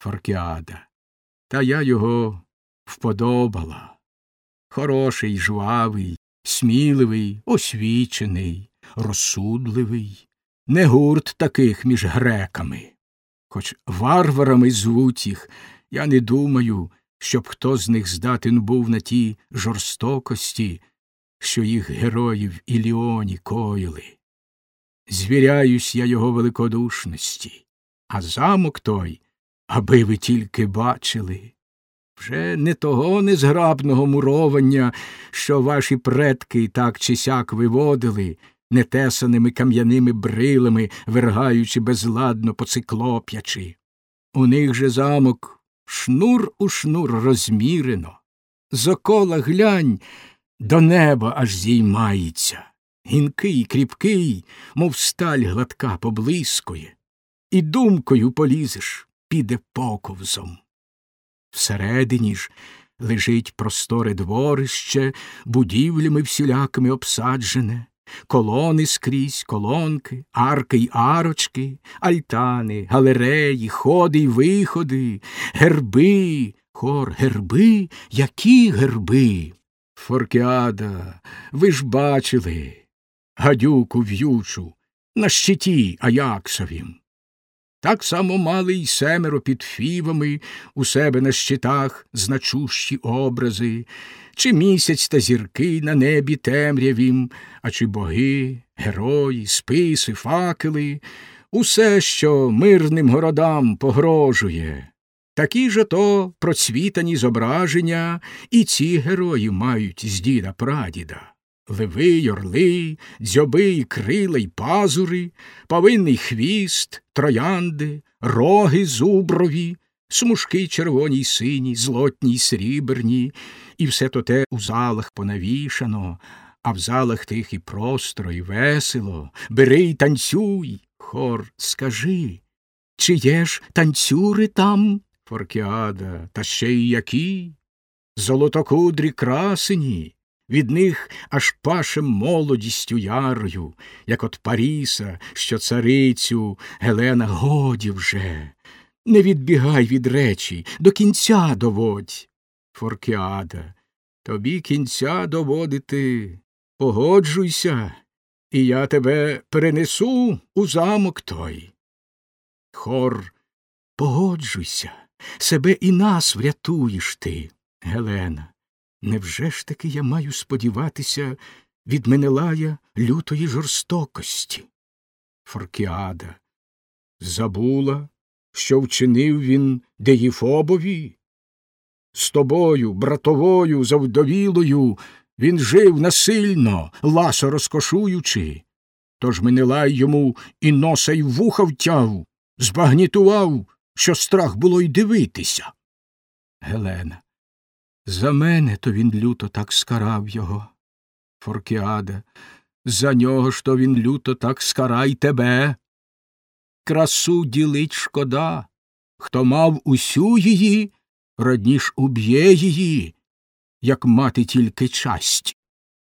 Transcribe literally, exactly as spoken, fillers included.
Форкіада. Та я його вподобала. Хороший, жвавий, сміливий, освічений, розсудливий. Не гурт таких між греками. Хоч варварами звуть їх, я не думаю, щоб хто з них здатен був на ті жорстокості, що їх герої в Іліоні коїли. Звіряюсь я його великодушності, а замок той, аби ви тільки бачили, вже не того незграбного муровання, що ваші предки так чи сяк виводили, нетесаними кам'яними брилами, вергаючи безладно по циклоп'ячи. У них же замок шнур у шнур розмірено, з окола глянь, до неба аж зіймається, гінкий, кріпкий, мов сталь гладка поблискує, і думкою полізеш, піде поковзом. Всередині ж лежить просторе дворище, будівлями всілякими обсаджене, колони скрізь, колонки, арки й арочки, альтани, галереї, ходи й виходи, герби, хор, герби, які герби. Форкіада, ви ж бачили гадюку в'ючу на щиті Аяксовім. Так само мали й семеро під фівами у себе на щитах значущі образи, чи місяць та зірки на небі темрявім, а чи боги, герої, списи, факели, усе, що мирним городам погрожує. Такі ж ото процвітані зображення і ці герої мають з діда-прадіда. Леви й орли, дзьоби й крила й пазури, павинний хвіст, троянди, роги зуброві, смужки червоні й сині, злотні й сріберні, і все то те у залах понавішано, а в залах тих і простро, і весело. Бери й танцюй, хор, скажи, чи є ж танцюри там? Форкіада, та ще й які? Золотокудрі красені, від них аж паше молодістю ярою, як от Паріса, що царицю Гелена. Годі вже, не відбігай від речі, до кінця доводь. Форкіада, тобі кінця доводити, погоджуйся, і я тебе перенесу у замок той. Хор, погоджуйся, себе і нас врятуєш ти. Гелена, невже ж таки я маю сподіватися від Менелая лютої жорстокості? Форкіада, забула, що вчинив він Деїфобові? З тобою, братовою, завдовілою, він жив насильно, ласо розкошуючи. Тож Менелай йому і носа й вуха втяв, збагнітував, що страх було й дивитися. Гелена, за мене то він люто так скарав його. Форкіада, за нього ж то він люто так скарай тебе. Красу ділить шкода, хто мав усю її, родніш уб'є її, як мати тільки часть.